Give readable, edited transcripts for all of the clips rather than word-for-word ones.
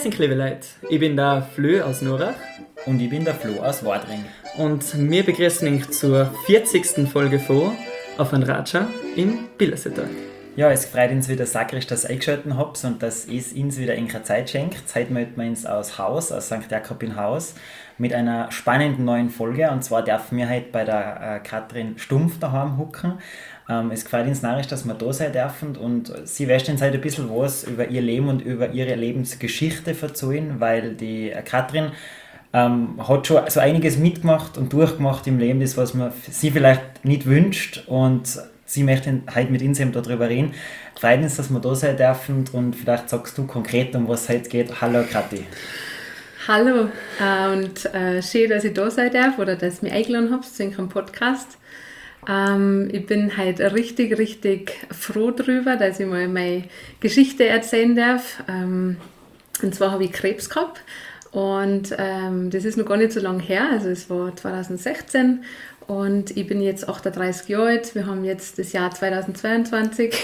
Grüß dich, liebe Leute. Ich bin der Flö aus Nurach. Und ich bin der Flo aus Wadring. Und wir begrüßen euch zur 40. Folge von Auf ein Ratscher im Billerseetag. Ja, es freut uns wieder sakrisch, dass ihr eingeschaltet habt und dass es uns wieder eine Zeit schenkt. Heute melden wir uns aus St. Jakob in Haus, mit einer spannenden neuen Folge. Und zwar dürfen wir heute bei der Katrin Stumpf daheim hucken. Es freut uns narrisch, dass wir da sein dürfen und sie wird uns heute ein bisschen was über ihr Leben und über ihre Lebensgeschichte erzählen, weil die Katrin hat schon so einiges mitgemacht und durchgemacht im Leben, das was man sie vielleicht nicht wünscht, und sie möchte heute mit uns eben darüber reden. Freut uns, dass wir da sein dürfen, und vielleicht sagst du konkret, um was es heute geht. Hallo Kathi. Hallo und schön, dass ich da sein darf oder dass ihr mich eingeladen habt zu unserem Podcast. Ich bin heute richtig froh darüber, dass ich mal meine Geschichte erzählen darf. Und zwar habe ich Krebs gehabt und das ist noch gar nicht so lange her, also es war 2016 und ich bin jetzt 38 Jahre alt. Wir haben jetzt das Jahr 2022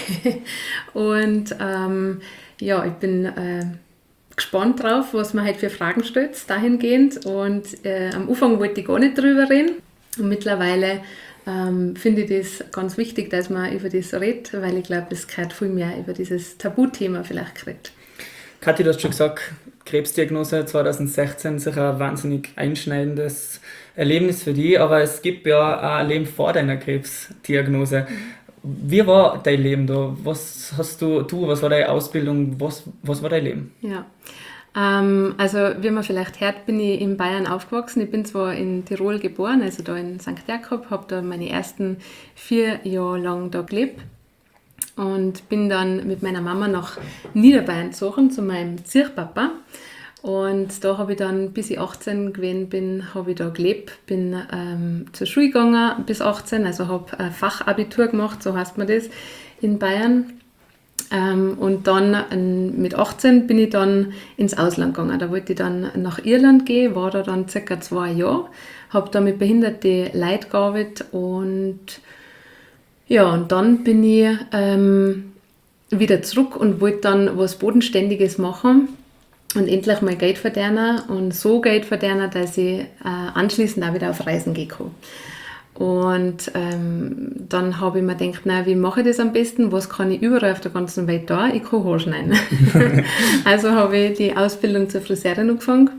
und ja, ich bin gespannt drauf, was man halt für Fragen stellt dahingehend, und am Anfang wollte ich gar nicht drüber reden und mittlerweile finde ich das ganz wichtig, dass man über das redet, weil ich glaube, es gehört viel mehr über dieses Tabuthema vielleicht geredet. Kathi, du hast schon gesagt, Krebsdiagnose 2016, sicher ein wahnsinnig einschneidendes Erlebnis für dich, aber es gibt ja auch ein Leben vor deiner Krebsdiagnose. Wie war dein Leben da? Was hast du, was war deine Ausbildung, was war dein Leben? Ja, also wie man vielleicht hört, bin ich in Bayern aufgewachsen. Ich bin zwar in Tirol geboren, also da in St. Jakob, habe da meine ersten 4 Jahre lang da gelebt und bin dann mit meiner Mama nach Niederbayern gezogen, zu meinem Ziehpapa. Und da habe ich dann, bis ich 18 gewesen bin, habe ich da gelebt, bin zur Schule gegangen bis 18, also habe ein Fachabitur gemacht, so heißt man das, in Bayern. Und dann mit 18 bin ich dann ins Ausland gegangen. Da wollte ich dann nach Irland gehen, war da dann ca. 2 Jahre, habe da mit behinderten Leuten gearbeitet und ja, und dann bin ich wieder zurück und wollte dann was Bodenständiges machen und endlich mal Geld verdienen und so Geld verdienen, dass ich anschließend auch wieder auf Reisen gehen kann. Und dann habe ich mir gedacht, na, wie mache ich das am besten? Was kann ich überall auf der ganzen Welt da? Ich kann Haare schneiden. Also habe ich die Ausbildung zur Friseurin angefangen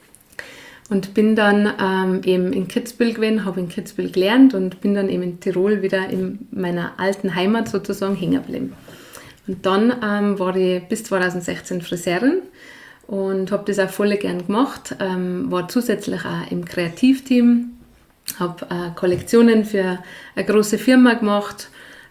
und bin dann eben in Kitzbühel gewesen, habe in Kitzbühel gelernt und bin dann eben in Tirol wieder in meiner alten Heimat sozusagen hängen geblieben. Und dann war ich bis 2016 Friseurin und habe das auch voll gern gemacht, war zusätzlich auch im Kreativteam, habe Kollektionen für eine große Firma gemacht,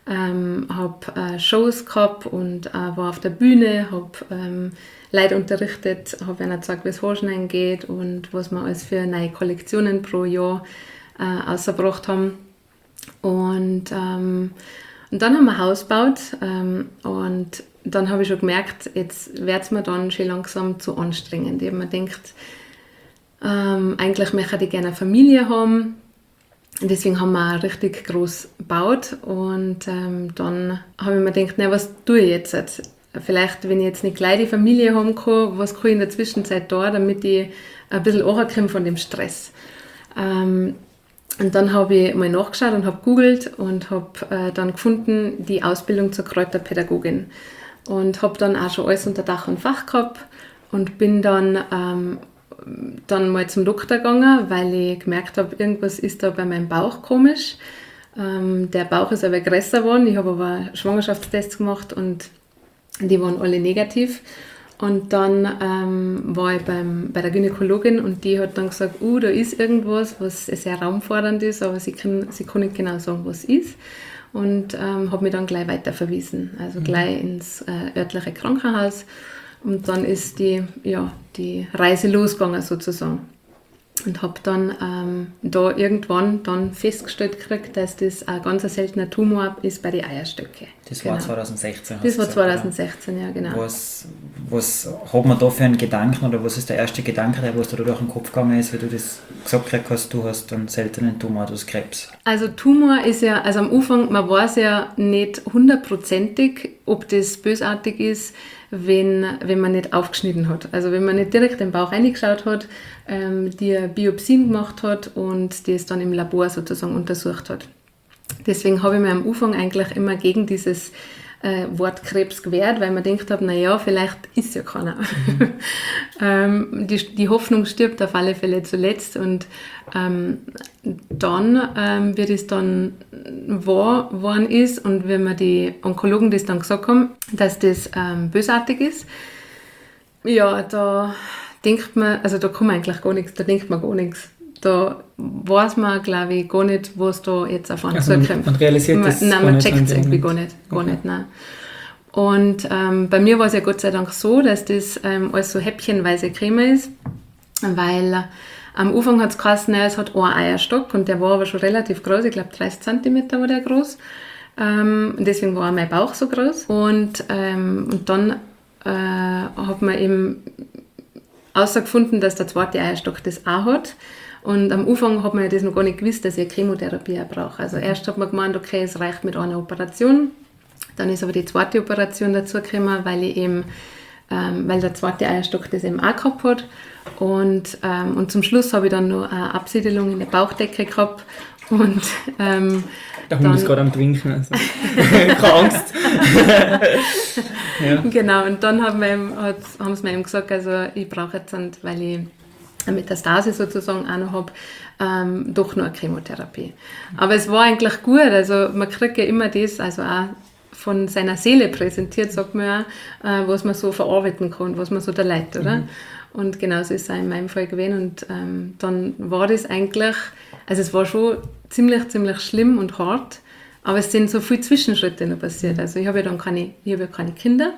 habe Shows gehabt und war auf der Bühne, habe Leute unterrichtet, habe ihnen gezeigt, wie es Haarschneiden geht und was wir alles für neue Kollektionen pro Jahr ausgebracht haben. Und dann haben wir ein Haus gebaut und dann habe ich schon gemerkt, jetzt wird es mir dann schon langsam zu anstrengend. Ich habe mir gedacht, eigentlich möchte ich gerne eine Familie haben. Deswegen haben wir auch richtig groß gebaut und dann habe ich mir gedacht, na, was tue ich jetzt? Vielleicht, wenn ich jetzt nicht gleich die Familie haben kann, was kann ich in der Zwischenzeit da, damit ich ein bisschen runterkomme von dem Stress. Und dann habe ich mal nachgeschaut und habe gegoogelt und habe dann gefunden, die Ausbildung zur Kräuterpädagogin. Und habe dann auch schon alles unter Dach und Fach gehabt und bin dann mal zum Doktor gegangen, weil ich gemerkt habe, irgendwas ist da bei meinem Bauch komisch. Der Bauch ist aber größer geworden. Ich habe aber Schwangerschaftstests gemacht und die waren alle negativ. Und dann war ich bei der Gynäkologin und die hat dann gesagt, da ist irgendwas, was sehr raumfordernd ist, aber sie kann nicht genau sagen, was ist. Und habe mich dann gleich weiter verwiesen, also gleich ins örtliche Krankenhaus. Und dann ist die Reise losgegangen sozusagen. Und habe dann da irgendwann dann festgestellt gekriegt, dass das ein ganz seltener Tumor ist bei den Eierstöcken. Das war 2016. Das war 2016, ja, genau. Was hat man da für einen Gedanken oder was ist der erste Gedanke, der was da durch den Kopf gegangen ist, wie du das gesagt hast, du hast einen seltenen Tumor, du hast Krebs? Also Tumor ist ja, also am Anfang, man weiß ja nicht 100%, ob das bösartig ist, wenn man nicht aufgeschnitten hat. Also wenn man nicht direkt den Bauch reingeschaut hat, die Biopsien gemacht hat und das dann im Labor sozusagen untersucht hat. Deswegen habe ich mir am Anfang eigentlich immer gegen dieses Wort Krebs gewehrt, weil man gedacht habe, naja, vielleicht ist ja keiner. Die Hoffnung stirbt auf alle Fälle zuletzt und dann, wie das dann wahr geworden ist und wenn mir die Onkologen das dann gesagt haben, dass das bösartig ist, ja, da denkt man, also da kann man eigentlich gar nichts, da denkt man gar nichts. Da weiß man, glaube ich, gar nicht, was da jetzt auf einen zukommt. Man realisiert das nein, man checkt es irgendwie gar nicht. Nein. Und bei mir war es ja Gott sei Dank so, dass das alles so häppchenweise Creme ist, weil am Anfang hat es geheißen, es hat einen Eierstock und der war aber schon relativ groß, ich glaube 30 cm war der groß. Deswegen war auch mein Bauch so groß. Und dann hat man eben herausgefunden, dass der zweite Eierstock das auch hat. Und am Anfang hat man ja das noch gar nicht gewusst, dass ich eine Chemotherapie auch brauche. Also erst hat man gemeint, okay, es reicht mit einer Operation. Dann ist aber die zweite Operation dazu gekommen, weil der zweite Eierstock das eben auch gehabt hat. Und zum Schluss habe ich dann noch eine Absiedelung in der Bauchdecke gehabt. Und der Hund ist gerade am Trinken, also keine Angst. Ja. Genau, und dann haben sie mir eben gesagt, also ich brauche jetzt, weil ich eine Metastase sozusagen auch noch habe, doch noch eine Chemotherapie. Aber es war eigentlich gut, also man kriegt ja immer das, also auch von seiner Seele präsentiert, sagt man ja, was man so verarbeiten kann, was man so da leidet, oder? Und genauso ist es auch in meinem Fall gewesen und dann war das eigentlich, also es war schon ziemlich schlimm und hart, aber es sind so viele Zwischenschritte noch passiert. Also ich habe ja dann keine Kinder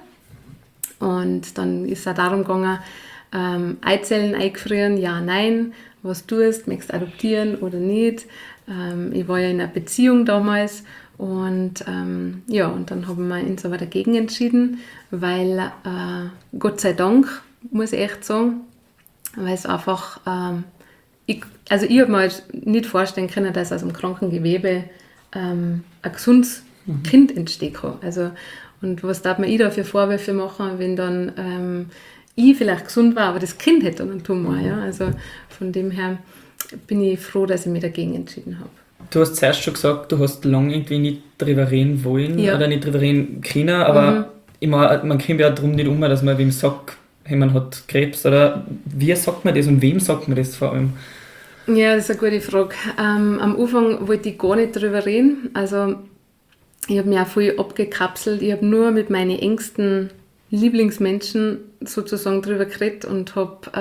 und dann ist es auch darum gegangen, Eizellen eingefrieren, ja, nein, was tust, möchtest du adoptieren oder nicht. Ich war ja in einer Beziehung damals und ja, und dann haben wir uns aber dagegen entschieden, weil Gott sei Dank, muss ich echt sagen, weil es einfach, ich habe mir halt nicht vorstellen können, dass aus dem kranken Gewebe ein gesundes Kind entstehen kann. Also, und was darf man da für Vorwürfe machen, wenn dann ich vielleicht gesund war, aber das Kind hätte dann einen Tumor. Ja? Also von dem her bin ich froh, dass ich mich dagegen entschieden habe. Du hast zuerst schon gesagt, du hast lange irgendwie nicht drüber reden wollen oder nicht drüber reden können, aber immer, man kommt ja darum nicht um, dass man wem sagt, hey, man hat Krebs, oder wie sagt man das und wem sagt man das vor allem? Ja, das ist eine gute Frage. Am Anfang wollte ich gar nicht drüber reden, also ich habe mich auch viel abgekapselt, ich habe nur mit meinen engsten Lieblingsmenschen sozusagen drüber geredet und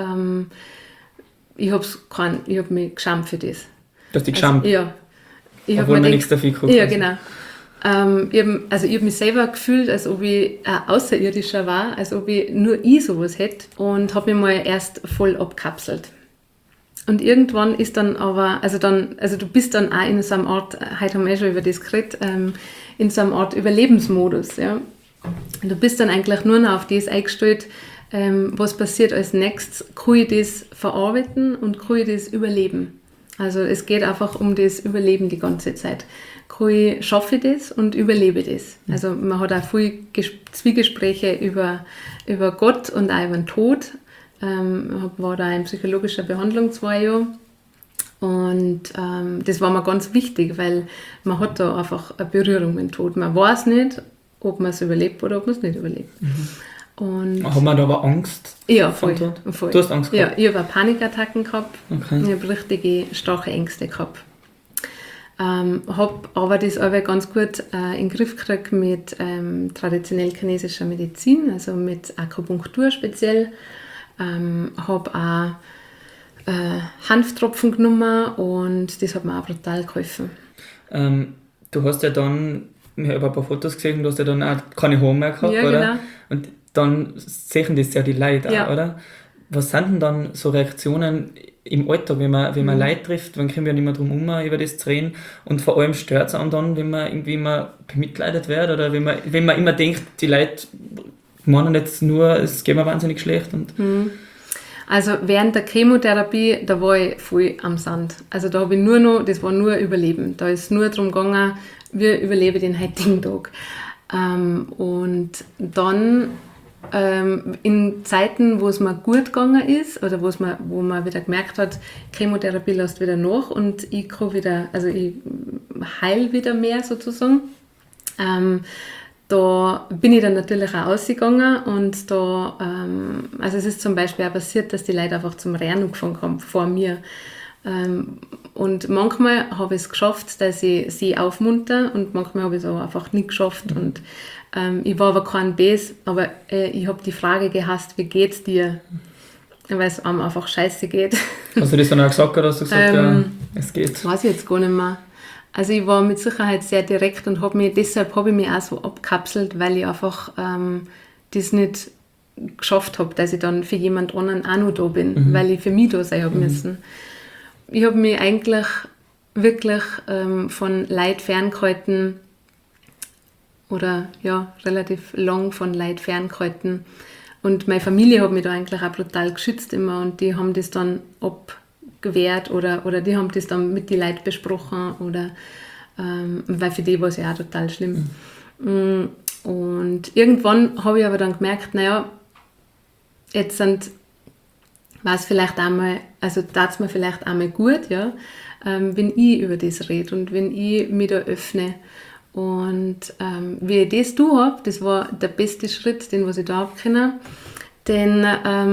ich habe mich geschämt für das. Du hast dich geschämt? Ja. Obwohl man nichts dafür geguckt Ja, genau. Ich habe mich selber gefühlt, als ob ich ein Außerirdischer war, als ob nur ich sowas hätte und habe mich mal erst voll abkapselt. Und irgendwann ist dann aber, also du bist dann auch in so einem Art, heute haben wir schon über das geredet, in so einem Art Überlebensmodus, ja. Du bist dann eigentlich nur noch auf das eingestellt, was passiert als nächstes, kann ich das verarbeiten und kann ich das überleben. Also es geht einfach um das Überleben die ganze Zeit. Schaffe ich das und überlebe das. Also man hat auch viel Zwiegespräche über Gott und auch über den Tod. War da in psychologischer Behandlung 2 Jahre. Und das war mir ganz wichtig, weil man hat da einfach eine Berührung mit dem Tod. Man weiß nicht, ob man es überlebt oder ob man es nicht überlebt. Und hat man da aber Angst? Ja, voll. Du hast Angst gehabt? Ja, ich habe Panikattacken gehabt. Okay. Ich habe richtige starke Ängste gehabt. Habe aber das aber ganz gut in den Griff gekriegt mit traditionell chinesischer Medizin, also mit Akupunktur speziell. Habe auch Hanftropfen genommen und das hat mir auch brutal geholfen. Du hast ja dann, ich habe ein paar Fotos gesehen, du hast ja dann auch keine Haare mehr gehabt, ja, oder? Genau. Und dann sehen das ja die Leute auch, Ja. oder? Was sind denn dann so Reaktionen im Alltag, wenn man Leute trifft, dann können wir nicht mehr drum herum, über das zu reden, und vor allem stört es einem dann, wenn man irgendwie immer bemitleidet wird oder wenn man immer denkt, die Leute meinen jetzt nur, es geht mir wahnsinnig schlecht. Und Also während der Chemotherapie, da war ich voll am Sand. Also da habe ich das war nur Überleben. Da ist nur darum gegangen, wie überlebe ich den heutigen Tag. Und dann in Zeiten, wo es mir gut gegangen ist oder wo man wieder gemerkt hat, Chemotherapie lässt wieder nach und ich heil wieder mehr sozusagen. Da bin ich dann natürlich auch ausgegangen und also es ist zum Beispiel auch passiert, dass die Leute einfach zum Rennen angefangen haben vor mir. Und manchmal habe ich es geschafft, dass ich sie aufmunter und manchmal habe ich es auch einfach nicht geschafft. Und ich war aber kein Bes, aber ich habe die Frage gehasst, wie geht's dir? Weil es einem einfach scheiße geht. Hast du das dann auch gesagt oder hast du gesagt, es geht? Weiß ich jetzt gar nicht mehr. Also ich war mit Sicherheit sehr direkt und deshalb habe ich mich auch so abkapselt, weil ich einfach das nicht geschafft habe, dass ich dann für jemand anderen auch noch da bin, weil ich für mich da sein habe müssen. Ich habe mich eigentlich wirklich von Leid ferngehalten oder ja, relativ lang von Leid ferngehalten. Und meine Familie hat mich da eigentlich auch brutal geschützt immer und die haben das dann abgewehrt oder die haben das dann mit den Leuten besprochen oder weil für die war es ja auch total schlimm. Und irgendwann habe ich aber dann gemerkt, naja, jetzt war es vielleicht einmal, also tat es mir vielleicht einmal gut, ja, wenn ich über das rede und wenn ich mich da öffne. Und wie ich das tun habe, das war der beste Schritt, den was ich da habe können. Denn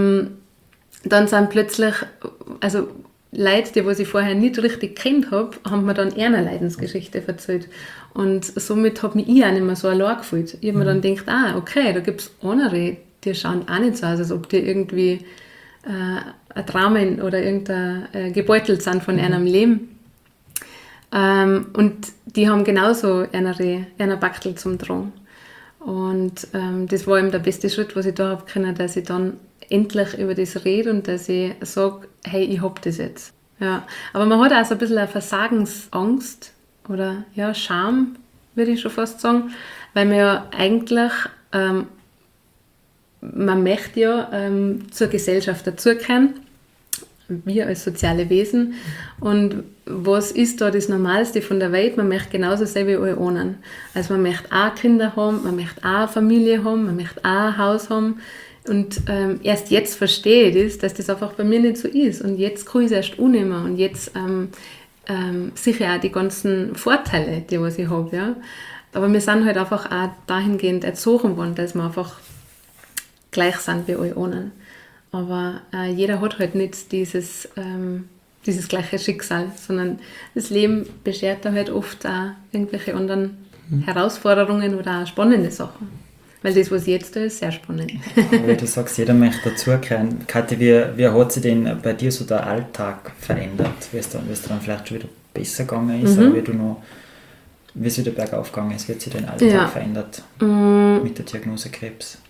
dann sind plötzlich, also Leute, die was ich vorher nicht richtig kennt habe, haben mir dann eher eine Leidensgeschichte erzählt. Und somit habe mich ich auch nicht mehr so allein gefühlt. Ich habe mir dann gedacht, okay, da gibt es andere, die schauen auch nicht so aus, als ob die irgendwie ein Dramen oder irgendein gebeutelt sind von einem Leben. Und die haben genauso einer Backel zum Tragen. Und das war eben der beste Schritt, was ich da habe können, dass ich dann endlich über das rede und dass ich sage, hey, ich hab das jetzt. Ja. Aber man hat auch so ein bisschen eine Versagensangst oder ja, Scham, würde ich schon fast sagen, weil man ja eigentlich, man möchte ja zur Gesellschaft dazugehören, wir als soziale Wesen. Und was ist da das Normalste von der Welt? Man möchte genauso sein wie alle anderen. Also man möchte auch Kinder haben, man möchte auch eine Familie haben, man möchte auch ein Haus haben. Und erst jetzt verstehe ich das, dass das einfach bei mir nicht so ist. Und jetzt kann ich es erst annehmen. Und jetzt sicher auch die ganzen Vorteile, die was ich habe. Ja? Aber wir sind halt einfach auch dahingehend erzogen worden, dass wir einfach gleich sind wie alle anderen. Aber jeder hat halt nicht dieses gleiche Schicksal, sondern das Leben beschert da halt oft auch irgendwelche anderen Herausforderungen oder auch spannende Sachen. Weil das, was jetzt da ist, sehr spannend. Wie du sagst, jeder möchte dazugehören. Kathi, wie hat sich denn bei dir so der Alltag verändert? Wie es dann vielleicht schon wieder besser gegangen ist, aber wie es wieder bergauf gegangen ist, wird sich dein Alltag verändert mit der Diagnose Krebs?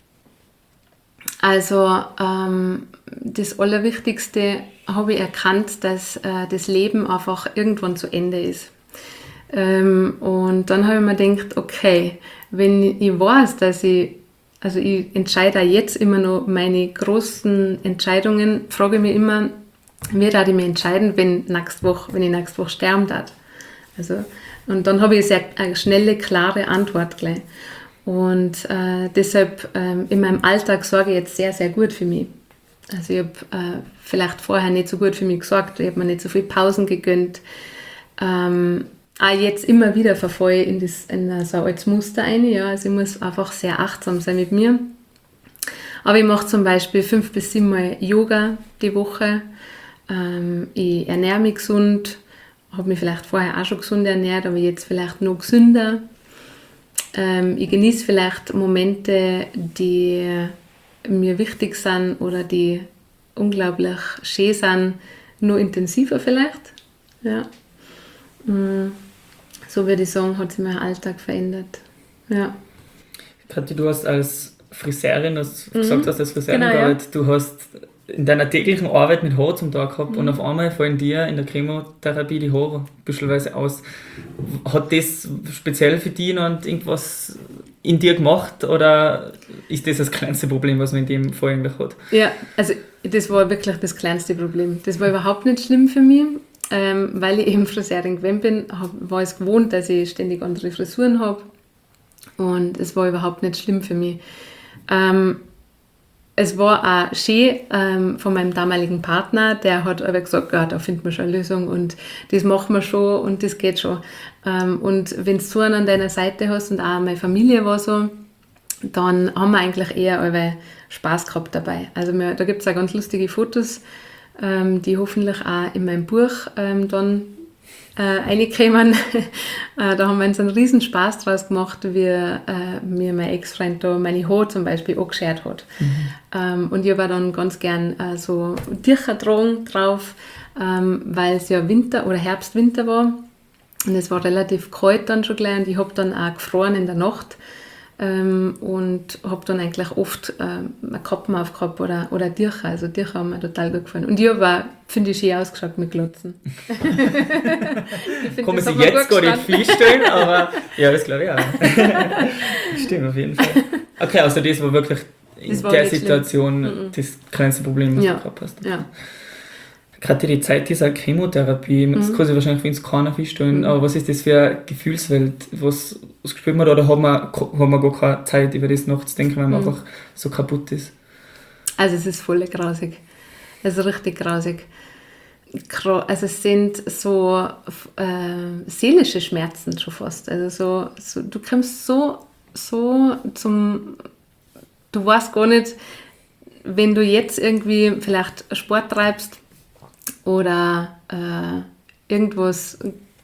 Also das Allerwichtigste habe ich erkannt, dass das Leben einfach irgendwann zu Ende ist. Und dann habe ich mir gedacht, okay, wenn ich weiß, dass ich entscheide auch jetzt immer noch meine großen Entscheidungen, frage ich mich immer, wie darf ich mich entscheiden, wenn ich nächste Woche sterben darf. Also, und dann habe ich eine schnelle, klare Antwort gleich. Und deshalb in meinem Alltag sorge ich jetzt sehr, sehr gut für mich. Also ich habe vielleicht vorher nicht so gut für mich gesorgt, ich habe mir nicht so viele Pausen gegönnt. Auch jetzt immer wieder verfalle ich in so ein altes Muster rein. Ja. Also ich muss einfach sehr achtsam sein mit mir. Aber ich mache zum Beispiel 5 bis 7 Mal Yoga die Woche. Ich ernähre mich gesund, habe mich vielleicht vorher auch schon gesund ernährt, aber jetzt vielleicht noch gesünder. Ich genieße vielleicht Momente, die mir wichtig sind oder die unglaublich schön sind, nur intensiver vielleicht. Ja. So würde ich sagen, hat sich mein Alltag verändert. Ja. Kathi, du hast als Friseurin, gesagt hast, als Friseurin genau, gearbeitet, du hast in deiner täglichen Arbeit mit Haar zum Tag gehabt und auf einmal fallen dir in der Chemotherapie die Haare büschelweise aus. Hat das speziell für dich noch irgendwas in dir gemacht oder ist das kleinste Problem, was man in dem Fall eigentlich hat? Ja, also das war wirklich das kleinste Problem. Das war überhaupt nicht schlimm für mich, weil ich eben Friseurin gewesen bin, war es gewohnt, dass ich ständig andere Frisuren habe und es war überhaupt nicht schlimm für mich. Es war auch schön von meinem damaligen Partner, der hat aber gesagt, ja, da finden wir schon eine Lösung und das machen wir schon und das geht schon. Und wenn du so einen an deiner Seite hast und auch meine Familie war so, dann haben wir eigentlich eher alle Spaß gehabt dabei. Also da gibt es auch ganz lustige Fotos, die hoffentlich auch in meinem Buch dann reinkommen. Da haben wir uns einen riesen Spaß draus gemacht, wie mir mein Ex-Freund da meine Haare zum Beispiel angeschert hat. Und ich habe dann ganz gern so Tücher drauf, weil es ja Winter oder Herbst-Winter war. Und es war relativ kalt dann schon gleich und ich habe dann auch gefroren in der Nacht. Und habe dann eigentlich oft eine Kappen aufgehabt oder Tücher. Also Tücher haben mir total gut gefallen. Und ich habe auch, finde ich, schön ausgeschaut mit Glotzen. Kann man sich jetzt gar nicht vorstellen, aber ja, das glaube ich auch. Stimmt, auf jeden Fall. Okay, also das war wirklich in der Situation das kleinste Problem, was du gehabt hast. Ja. Gerade die Zeit dieser Chemotherapie, das kann sich wahrscheinlich für uns keiner vorstellen, aber was ist das für eine Gefühlswelt? Was spürt man da oder hat man gar keine Zeit, über das nachzudenken, weil man einfach so kaputt ist? Also es ist voll grausig. Also richtig grausig. Also es sind so seelische Schmerzen schon fast. Also so du kommst so zum... Du weißt gar nicht, wenn du jetzt irgendwie vielleicht Sport treibst, oder irgendwas,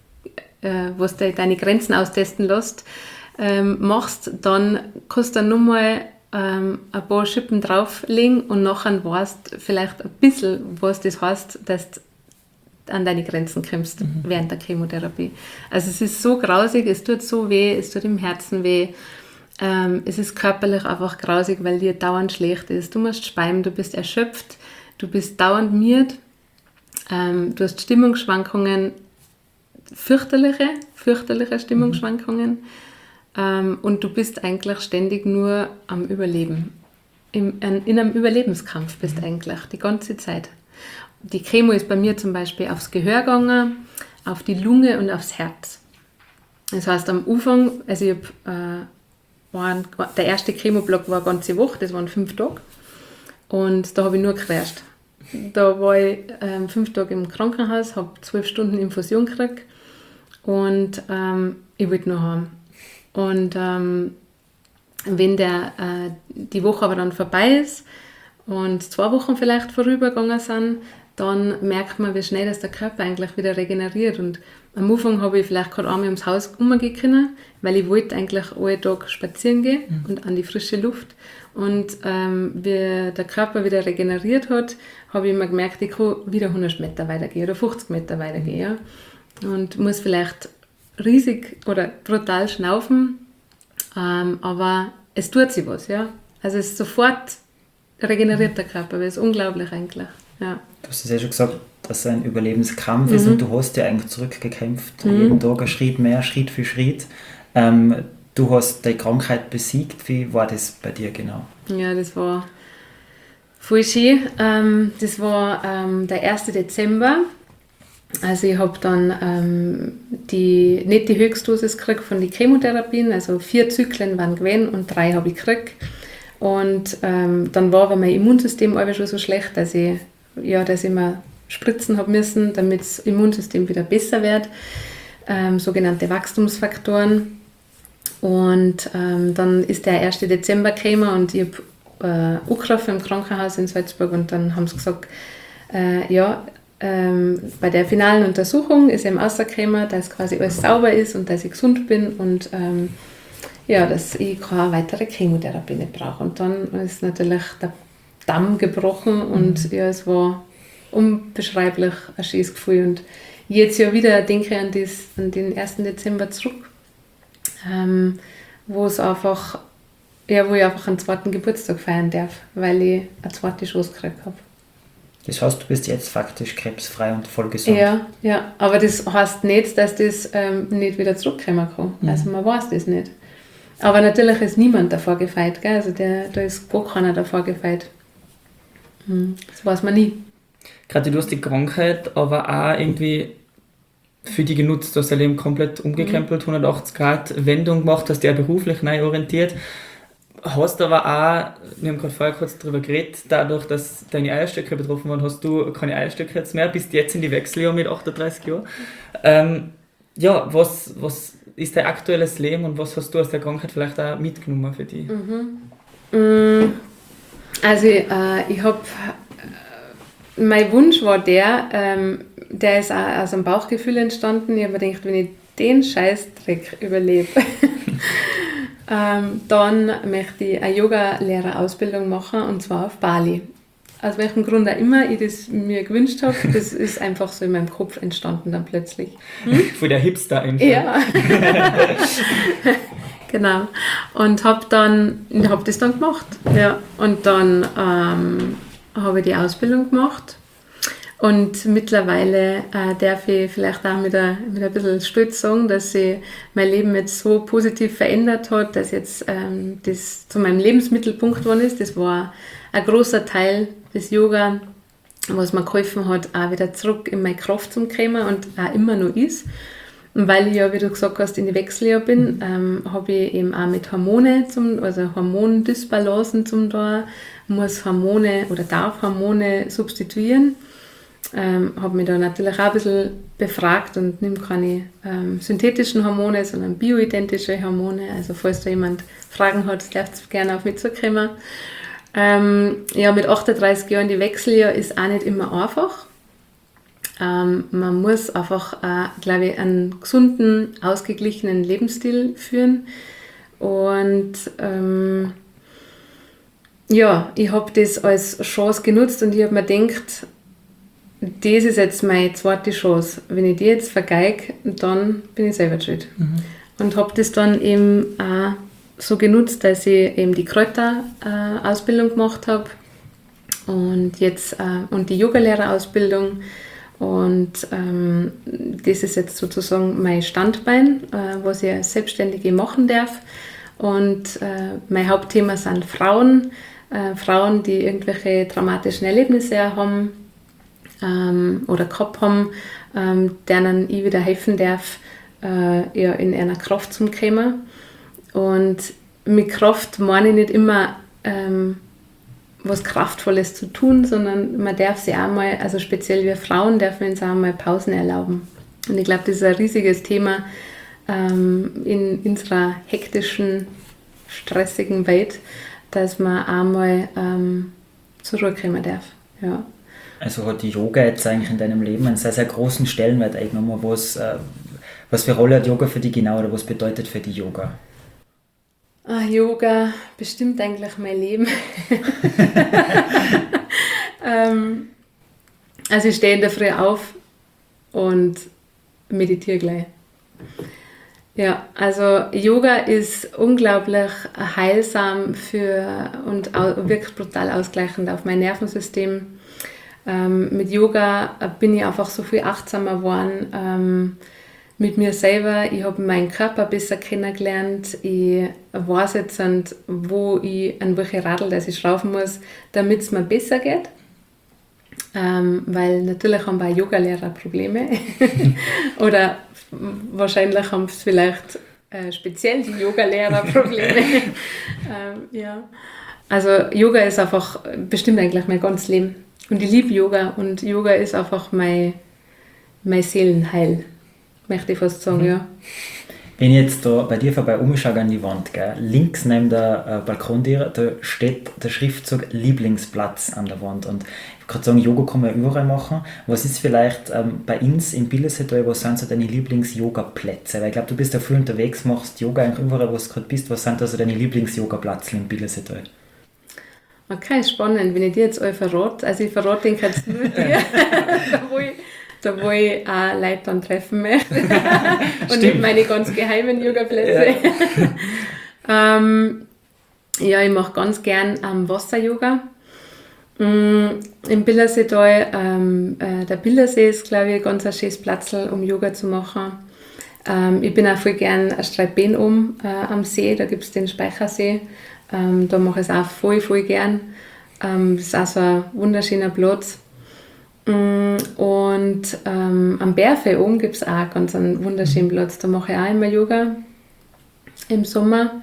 was du deine Grenzen austesten lässt, machst, dann kannst du dann nochmal ein paar Schippen drauflegen und nachher weißt vielleicht ein bisschen, was das heißt, dass du an deine Grenzen kommst während der Chemotherapie. Also es ist so grausig, es tut so weh, es tut im Herzen weh. Es ist körperlich einfach grausig, weil dir dauernd schlecht ist. Du musst speien, du bist erschöpft, du bist dauernd müde. Du hast Stimmungsschwankungen, fürchterliche Stimmungsschwankungen und du bist eigentlich ständig nur am Überleben. In einem Überlebenskampf bist du eigentlich die ganze Zeit. Die Chemo ist bei mir zum Beispiel aufs Gehör gegangen, auf die Lunge und aufs Herz. Das heißt am Anfang, also ich der erste Chemoblock war eine ganze Woche, das waren 5 Tage und da habe ich nur gekräscht. Da war ich 5 Tage im Krankenhaus, habe 12 Stunden Infusion gekriegt und ich wollte noch heim. Und wenn die Woche aber dann vorbei ist und 2 Wochen vielleicht vorübergegangen sind, dann merkt man, wie schnell dass der Körper eigentlich wieder regeneriert. Und am Anfang habe ich vielleicht gerade einmal ums Haus rumgehen können, weil ich wollte eigentlich alle Tage spazieren gehen und an die frische Luft. Und wie der Körper wieder regeneriert hat, habe ich mir gemerkt, ich kann wieder 100 Meter weitergehen oder 50 Meter weitergehen. Ja? Und muss vielleicht riesig oder brutal schnaufen, aber es tut sich was. Ja? Also es ist sofort regeneriert der Körper, das ist unglaublich eigentlich. Ja. Du hast es ja schon gesagt, dass es ein Überlebenskampf ist und du hast ja eigentlich zurückgekämpft. Jeden Tag ein Schritt mehr, Schritt für Schritt. Du hast die Krankheit besiegt. Wie war das bei dir genau? Ja, das war voll schön. Das war der 1. Dezember. Also ich habe dann nicht die Höchstdosis gekriegt von den Chemotherapien, also 4 Zyklen waren gewesen und 3 habe ich gekriegt. Und dann war aber mein Immunsystem aber schon so schlecht, dass ich mir spritzen habe müssen, damit das Immunsystem wieder besser wird. Sogenannte Wachstumsfaktoren. Und dann ist der 1. Dezember gekommen und ich habe angerufen im Krankenhaus in Salzburg und dann haben sie gesagt, bei der finalen Untersuchung ist eben rausgekommen, dass quasi alles sauber ist und dass ich gesund bin und dass ich keine weitere Chemotherapie nicht brauche. Und dann ist natürlich der Damm gebrochen und es war unbeschreiblich ein schönes Gefühl. Und jetzt ja wieder denke ich an den 1. Dezember zurück, wo ich einfach einen 2. Geburtstag feiern darf, weil ich eine 2. Chance gekriegt habe. Das heißt, du bist jetzt faktisch krebsfrei und voll gesund. Ja, aber das heißt nicht, dass das nicht wieder zurückkommen kann. Also man weiß das nicht. Aber natürlich ist niemand davor gefeit, gell? Also da ist gar keiner davor gefeit. Das weiß man nie. Gerade du hast die Krankheit, aber auch irgendwie für die genutzt, du hast dein Leben komplett umgekrempelt, 180 Grad Wendung gemacht, hast dich auch beruflich neu orientiert. Hast aber auch, wir haben gerade vorher kurz darüber geredet, dadurch, dass deine Eierstöcke betroffen waren, hast du keine Eierstöcke jetzt mehr, bist jetzt in die Wechseljahre mit 38 Jahren. Ja, was ist dein aktuelles Leben und was hast du aus der Krankheit vielleicht auch mitgenommen für dich? Also ich habe, mein Wunsch war der ist auch aus einem Bauchgefühl entstanden. Ich habe mir gedacht, wenn ich den Scheißdreck überlebe, dann möchte ich eine Yoga-Lehrerausbildung machen, und zwar auf Bali. Aus welchem Grund auch immer ich das mir gewünscht habe, das ist einfach so in meinem Kopf entstanden dann plötzlich. Von der Hipster einfach. Ja. Genau. Und habe das dann gemacht. Ja. Und dann habe ich die Ausbildung gemacht. Und mittlerweile darf ich vielleicht auch mit ein bisschen Stolz sagen, dass sich mein Leben jetzt so positiv verändert hat, dass jetzt das zu meinem Lebensmittelpunkt geworden ist. Das war ein großer Teil des Yoga, was mir geholfen hat, auch wieder zurück in meine Kraft zu kommen und auch immer noch ist. Und weil ich ja, wie du gesagt hast, in die Wechseljahr bin, habe ich eben auch mit Hormondysbalancen zum da, muss Hormone oder darf Hormone substituieren. Habe mich da natürlich auch ein bisschen befragt und nehme keine synthetischen Hormone, sondern bioidentische Hormone. Also falls da jemand Fragen hat, darf es gerne auf mich zukommen. Ja, mit 38 Jahren die Wechseljahr ist auch nicht immer einfach. Man muss einfach, glaube ich, einen gesunden, ausgeglichenen Lebensstil führen. Und ja, ich habe das als Chance genutzt und ich habe mir gedacht, das ist jetzt meine zweite Chance. Wenn ich die jetzt vergeige, dann bin ich selber schuld. Und habe das dann eben auch so genutzt, dass ich eben die Kräuter-Ausbildung gemacht habe und jetzt und die Yogalehrerausbildung. Und das ist jetzt sozusagen mein Standbein, was ich als Selbstständige machen darf. Und mein Hauptthema sind Frauen, die irgendwelche traumatischen Erlebnisse haben oder gehabt haben, denen ich wieder helfen darf, ja, in einer Kraft zu kommen. Und mit Kraft meine ich nicht immer was Kraftvolles zu tun, sondern man darf sich auch mal, also speziell wir Frauen, dürfen uns auch mal Pausen erlauben. Und ich glaube, das ist ein riesiges Thema in unserer hektischen, stressigen Welt, dass man auch mal zur Ruhe kommen darf. Ja. Also hat die Yoga jetzt eigentlich in deinem Leben einen sehr, sehr großen Stellenwert eingenommen. Was für Rolle hat Yoga für dich genau oder was bedeutet für dich Yoga? Yoga bestimmt eigentlich mein Leben. Also ich stehe in der Früh auf und meditiere gleich. Ja, also Yoga ist unglaublich heilsam und wirklich brutal ausgleichend auf mein Nervensystem. Mit Yoga bin ich einfach so viel achtsamer geworden mit mir selber. Ich habe meinen Körper besser kennengelernt. Ich weiß jetzt, an welche Radl das ich schrauben muss, damit es mir besser geht. Weil natürlich haben wir Yogalehrer Probleme. Oder wahrscheinlich haben es vielleicht speziell die Yogalehrer Probleme. Ja. Also Yoga ist einfach bestimmt eigentlich mein ganzes Leben. Und ich liebe Yoga und Yoga ist einfach mein Seelenheil, möchte ich fast sagen, ja. Wenn ich jetzt da bei dir vorbei umschaue an die Wand, gell, links neben der Balkontür, da steht der Schriftzug Lieblingsplatz an der Wand. Und ich kann sagen, Yoga kann man ja überall machen. Was ist vielleicht bei uns in Billersetal, was sind so deine Lieblings-Yoga-Plätze? Weil ich glaube, du bist ja viel unterwegs, machst Yoga eigentlich überall, wo du gerade bist. Was sind also deine Lieblings-Yoga-Plätze in Billersetal? Okay, spannend, wenn ich dir jetzt alle verrate. Also ich verrate den jetzt nur dir, da wo ich auch Leute dann treffen möchte. Und nicht meine ganz geheimen Yoga-Plätze. Ja. Ja, ich mache ganz gern Wasser-Yoga. Im Billerseetal, der Billersee ist, glaube ich, ganz ein schönes Platz, um Yoga zu machen. Ich bin auch voll gern ein Streitbeen am See, da gibt es den Speichersee. Da mache ich es auch voll, voll gern. Das ist auch so ein wunderschöner Platz. Und am Bergfell oben gibt es auch ganz einen wunderschönen Platz. Da mache ich auch immer Yoga im Sommer.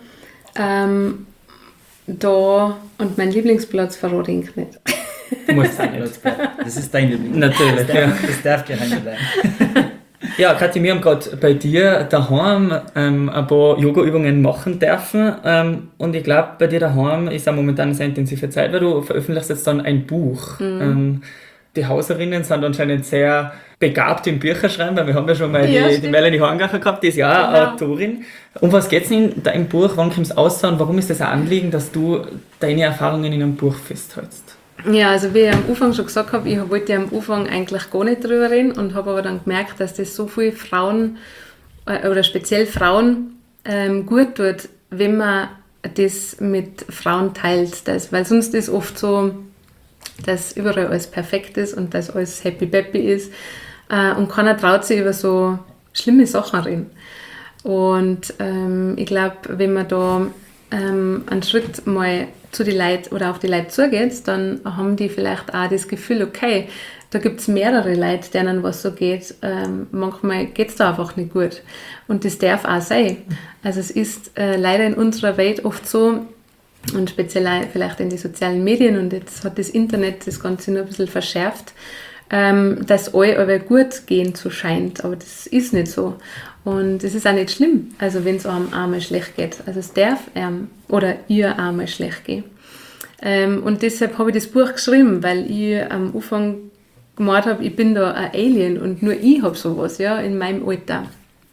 Da, und mein Lieblingsplatz verrate ich nicht. Du musst sagen, Das ist dein Lieblings. natürlich, ja. Das darf geheim bleiben. Ja, Kathi, wir haben gerade bei dir daheim ein paar Yoga-Übungen machen dürfen. Und ich glaube, bei dir daheim ist auch momentan eine sehr intensive Zeit, weil du veröffentlichst jetzt dann ein Buch. Die Hauserinnen sind anscheinend sehr begabt im Bücherschreiben, weil wir haben ja schon mal die Melanie Horngacher gehabt, die ist ja auch Genau. Autorin. Um was geht es in deinem Buch? Wann kommt es aus und warum ist das ein Anliegen, dass du deine Erfahrungen in einem Buch festhältst? Ja, also wie ich am Anfang schon gesagt habe, ich wollte am Anfang eigentlich gar nicht drüber reden und habe aber dann gemerkt, dass das so viele Frauen oder speziell Frauen gut tut, wenn man das mit Frauen teilt. Weil sonst ist oft so, dass überall alles perfekt ist und dass alles happy-peppy ist und keiner traut sich über so schlimme Sachen reden. Und ich glaube, wenn man da einen Schritt mal zu die Leute oder auf die Leute zugeht, dann haben die vielleicht auch das Gefühl, okay, da gibt es mehrere Leute, denen was so geht. Manchmal geht es da einfach nicht gut. Und das darf auch sein. Also es ist leider in unserer Welt oft so, und speziell vielleicht in den sozialen Medien, und jetzt hat das Internet das Ganze noch ein bisschen verschärft, dass alle aber gut gehen so scheint, aber das ist nicht so. Und es ist auch nicht schlimm, also wenn es einem einmal schlecht geht. Also es darf oder ihr einmal schlecht gehen. Und deshalb habe ich das Buch geschrieben, weil ich am Anfang gemeint habe, ich bin da ein Alien und nur ich habe sowas, ja, in meinem Alter.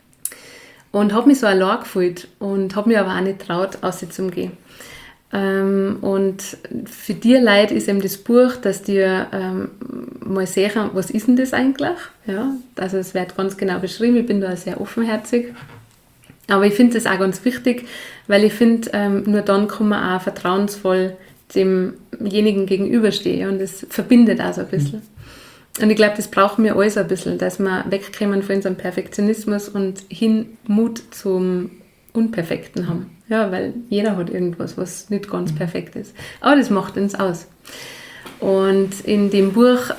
Und habe mich so allein gefühlt und habe mich aber auch nicht getraut, rauszugehen. Und für die Leute ist eben das Buch, dass die mal sehen, was ist denn das eigentlich? Ja, also es wird ganz genau beschrieben, ich bin da sehr offenherzig. Aber ich finde das auch ganz wichtig, weil ich finde, nur dann kann man auch vertrauensvoll demjenigen gegenüberstehen und das verbindet auch so ein bisschen. Und ich glaube, das brauchen wir alles ein bisschen, dass wir wegkommen von unserem Perfektionismus und hin Mut zum Unperfekten haben. Ja, weil jeder hat irgendwas, was nicht ganz perfekt ist. Aber das macht uns aus. Und in dem Buch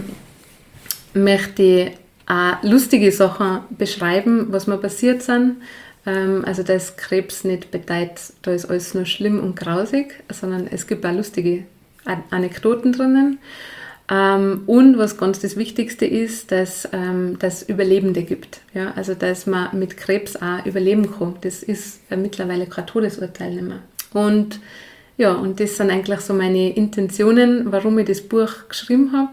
möchte ich auch lustige Sachen beschreiben, was mir passiert sind. Also dass Krebs nicht bedeutet, da ist alles nur schlimm und grausig, sondern es gibt auch lustige Anekdoten drinnen. Und was ganz das Wichtigste ist, dass es Überlebende gibt. Ja? Also dass man mit Krebs auch überleben kann. Das ist mittlerweile kein Todesurteil mehr. Und ja, und das sind eigentlich so meine Intentionen, warum ich das Buch geschrieben habe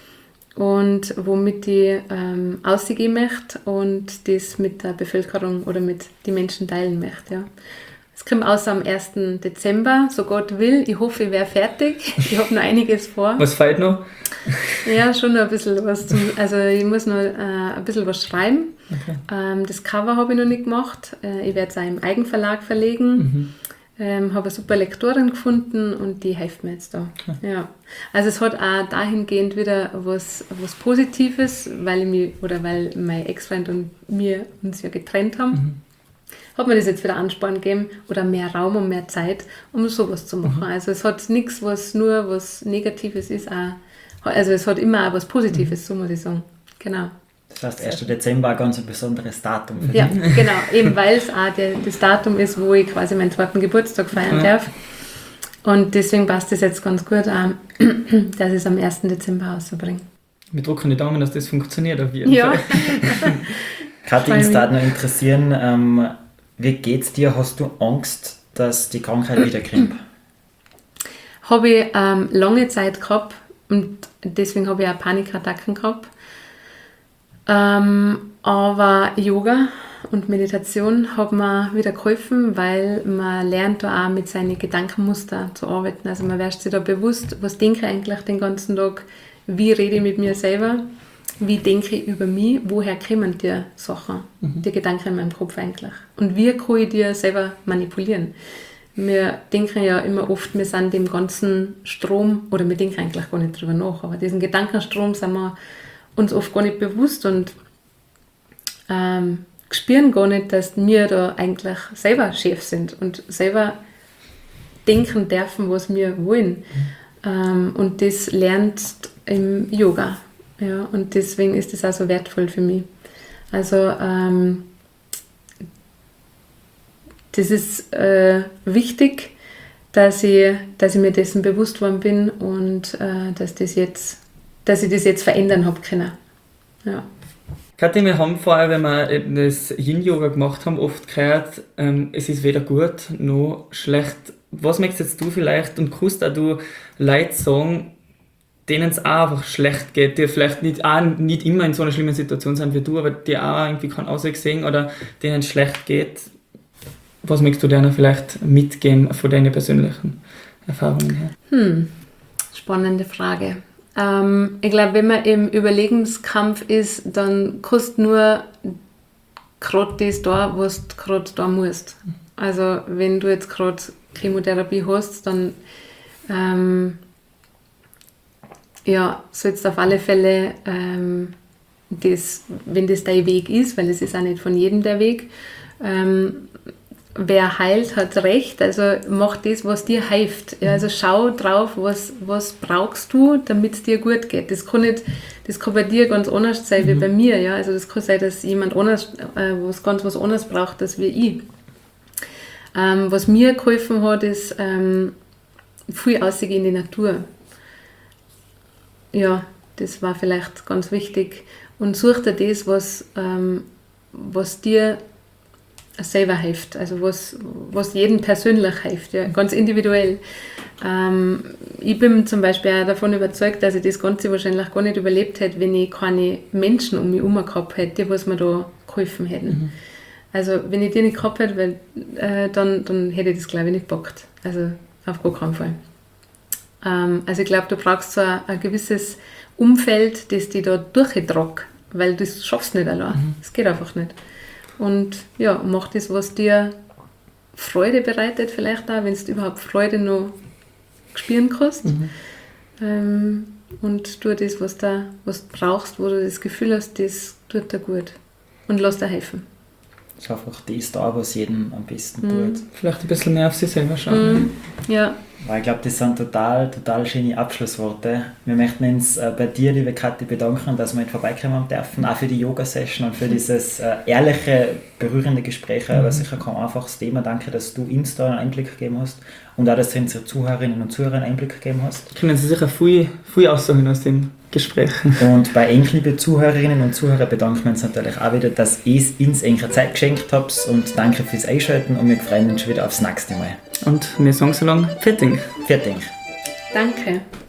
und womit ich ausgehen möchte und das mit der Bevölkerung oder mit den Menschen teilen möchte. Ja. Es kommt aus am 1. Dezember, so Gott will. Ich hoffe, ich wäre fertig. Ich habe noch einiges vor. Was fehlt noch? Ja, schon noch ein bisschen was. Also ich muss noch ein bisschen was schreiben. Okay. Das Cover habe ich noch nicht gemacht. Ich werde es auch im Eigenverlag verlegen. Habe eine super Lektorin gefunden und die hilft mir jetzt da. Okay. Ja. Also es hat auch dahingehend wieder was Positives, weil mein Ex-Freund und wir uns ja getrennt haben. Hat mir das jetzt wieder Ansporn gegeben oder mehr Raum und mehr Zeit, um sowas zu machen. Also es hat nichts, was nur was Negatives ist. Also es hat immer auch was Positives, so muss ich sagen. Genau. Das heißt, 1. Dezember ein ganz besonderes Datum. Ja, genau. Eben weil es auch das Datum ist, wo ich quasi meinen 2. Geburtstag feiern darf. Und deswegen passt es jetzt ganz gut an, dass ich es am 1. Dezember rausbringe. Wir drücken die Daumen, dass das funktioniert auf jeden Fall. Kathi, uns würde noch interessieren, wie geht's dir? Hast du Angst, dass die Krankheit wiederkommt? Habe ich lange Zeit gehabt und deswegen habe ich auch Panikattacken gehabt. Aber Yoga und Meditation hat mir wieder geholfen, weil man lernt da auch mit seinen Gedankenmuster zu arbeiten. Also man wird sich da bewusst, was denke ich eigentlich den ganzen Tag, wie rede ich mit mir selber, wie denke ich über mich, woher kommen die Sachen, die Gedanken in meinem Kopf eigentlich und wie kann ich die selber manipulieren. Wir denken ja immer oft, wir sind dem ganzen Strom, oder wir denken eigentlich gar nicht drüber nach, aber diesen Gedankenstrom sind wir uns oft gar nicht bewusst und spüren gar nicht, dass wir da eigentlich selber Chef sind und selber denken dürfen, was wir wollen. Und das lernst im Yoga. Ja, und deswegen ist das auch so wertvoll für mich. Also das ist wichtig, dass ich mir dessen bewusst worden bin und dass ich das jetzt verändern habe können. Ja. Kathi, wir haben vorher, wenn wir das Yin-Yoga gemacht haben, oft gehört, es ist weder gut noch schlecht. Was möchtest du vielleicht und kannst auch du Leute sagen, denen es auch einfach schlecht geht, die vielleicht nicht immer in so einer schlimmen Situation sind wie du, aber die auch irgendwie keinen Ausweg sehen oder denen es schlecht geht? Was möchtest du denen vielleicht mitgeben von deinen persönlichen Erfahrungen her? Spannende Frage. Ich glaube, wenn man im Überlegenskampf ist, dann kannst du nur gerade das da, was du gerade da musst. Also wenn du jetzt gerade Chemotherapie hast, dann sollst du auf alle Fälle, wenn das dein Weg ist, weil es ist auch nicht von jedem der Weg, wer heilt, hat recht, also mach das, was dir hilft. Ja, also schau drauf, was brauchst du, damit es dir gut geht. Das kann bei dir ganz anders sein wie bei mir. Ja? Also das kann sein, dass jemand anders was anderes braucht, als wie ich. Was mir geholfen hat, ist viel rausgehen in die Natur. Ja, das war vielleicht ganz wichtig. Und such dir das, was dir selber hilft, also was jedem persönlich hilft, ja, ganz individuell. Ich bin zum Beispiel auch davon überzeugt, dass ich das Ganze wahrscheinlich gar nicht überlebt hätte, wenn ich keine Menschen um mich herum gehabt hätte, die was mir da geholfen hätten. Also wenn ich die nicht gehabt hätte, dann hätte ich das, glaube ich, nicht gepackt. Also auf gar keinen Fall. Also ich glaube, du brauchst so ein gewisses Umfeld, das dich da durchtragt, weil du das schaffst nicht allein. Das geht einfach nicht. Und ja, mach das, was dir Freude bereitet, vielleicht auch, wenn du überhaupt Freude noch spüren kannst. Und tu das, was du brauchst, wo du das Gefühl hast, das tut dir gut. Und lass dir helfen. Das ist einfach das da, was jedem am besten tut. Vielleicht ein bisschen mehr auf sich selber schauen. Ja. Weil ich glaube, das sind total schöne Abschlussworte. Wir möchten uns bei dir, liebe Kathi, bedanken, dass wir heute vorbeikommen dürfen, auch für die Yoga-Session und für dieses ehrliche, berührende Gespräch. Aber sicher kein einfaches Thema. Danke, dass du uns da einen Einblick gegeben hast und auch, dass du unsere Zuhörerinnen und Zuhörer einen Einblick gegeben hast. Können Sie sicher viel aussagen aus dem Gespräch. Und bei euch, liebe Zuhörerinnen und Zuhörer, bedanken wir uns natürlich auch wieder, dass ihr uns eure Zeit geschenkt habt und danke fürs Einschalten und wir freuen uns schon wieder aufs nächste Mal. Und wir sagen so lange, Fertig. Fertig. Danke.